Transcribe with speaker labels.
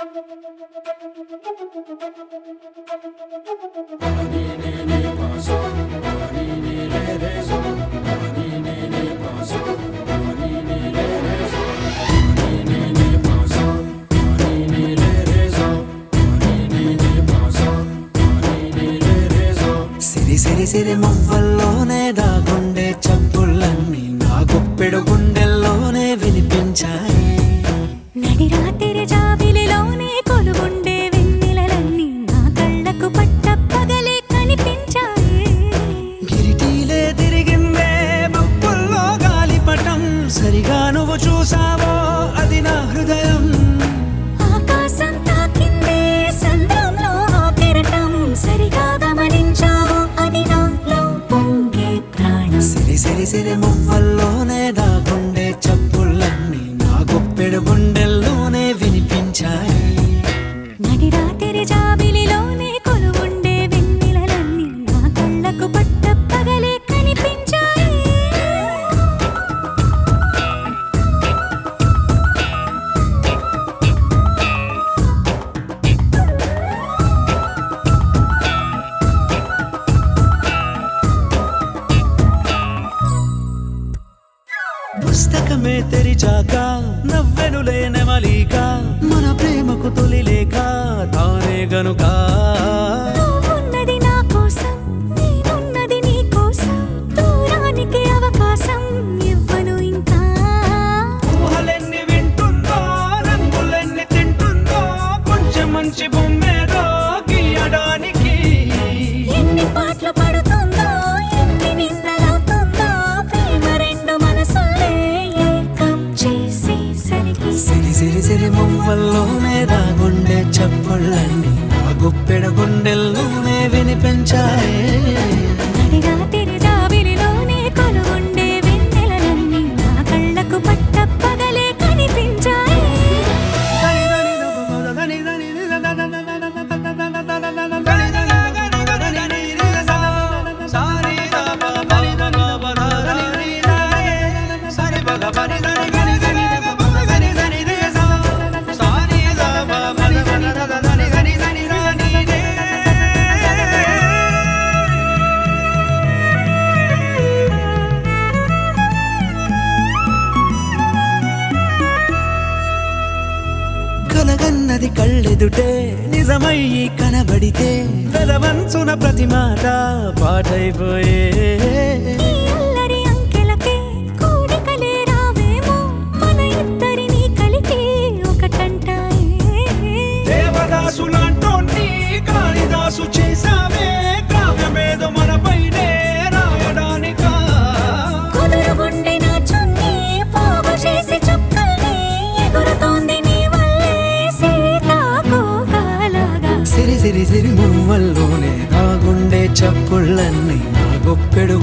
Speaker 1: సిరి సిరి మువ్వల్లోనే దాగుండే చప్పుళ్ళన్నీ నా గుప్పెడు గుండెల్లోనే వినిపించాయి.
Speaker 2: నడి రాత్రి జాబిలిలోనే కొలుగుండే వెన్నెలలన్నీ నా కళ్ళకు పట్టపగలే కనిపించాయి.
Speaker 1: గిరిటీలే తిరిగిందే మబ్బుల్లో గాలిపటం, సరిగా నువ్వు చూసావో అది నా హృదయం.
Speaker 2: ఆకాశం తాకిందే సంద్రంలో ఆ కెరటం, సరిగా గమనించావో అది నాలో పొంగే ప్రాణం.
Speaker 1: సిరి సిరి సిరి మువ్వల్లోనే దాగుండే చప్పుళ్ళన్నీ నా గుప్పెడు గుండెల్లోనే వినిపించాయి.
Speaker 2: నడి రాత్రి జాబిలిలోనే కొలువుండే వెన్నెలలన్నీ నా కళ్ళకు పట్టపగలే కనిపించాయి.
Speaker 1: పుస్తకమే తెరిచాక నవ్వెనులే నెమలిక, మన ప్రేమకు తొలి లేక తానే గనుక.
Speaker 2: నువ్వున్నది నా కోసం, నేనున్నది నీ కోసం, దూరానికి అవకాశం ఇవ్వను ఇంకా.
Speaker 1: ఊహలెన్ని వింటుందో, రంగులెన్ని తింటుందో, కొంచెం మంచి బొమ్మేదో గీయడానికి.
Speaker 2: ఎన్ని పాటలు పడుతుందో, ఎన్ని నిందలవుతుందో, ప్రేమ రెండు మనసులే ఏకం చేసేసరికి.
Speaker 1: సిరి సిరి సిరి మువ్వల్లోనే దాగుండే చప్పుళ్ళన్నీ నా గుప్పెడు గుండెల్లోనే వినిపించాయి.
Speaker 2: నడి రాత్రి జాబిలిలోనే కొలువుండే వెన్నెలలన్నీ నా కళ్ళకు పట్టపగలే కనిపించాయి.
Speaker 1: కలగన్నది కళ్ళెదుటే నిజమయ్యి కనబడితే, పెదవంచున ప్రతి మాట పాటైపోయే.
Speaker 2: ఈ అల్లరి అంకెలకే కూడికలే రావేమో, మన ఇద్దరిని కలిపి ఒకటంటాయే.
Speaker 1: దేవదాసులాంటోన్ని కాళిదాసు చేసావే, కావ్యమేదో మనపైనే రాయడానికా.
Speaker 2: కుదురుగుండె నా చున్నీ పోగు చేసి చుక్కల్ని ఎగురుతోంది నీ వల్లే సీతాకోకలాగా.
Speaker 1: సిరి సిరి సిరి మువ్వల్లోనే దాగుండే చప్పుళ్ళన్నీ నా గుప్పెడు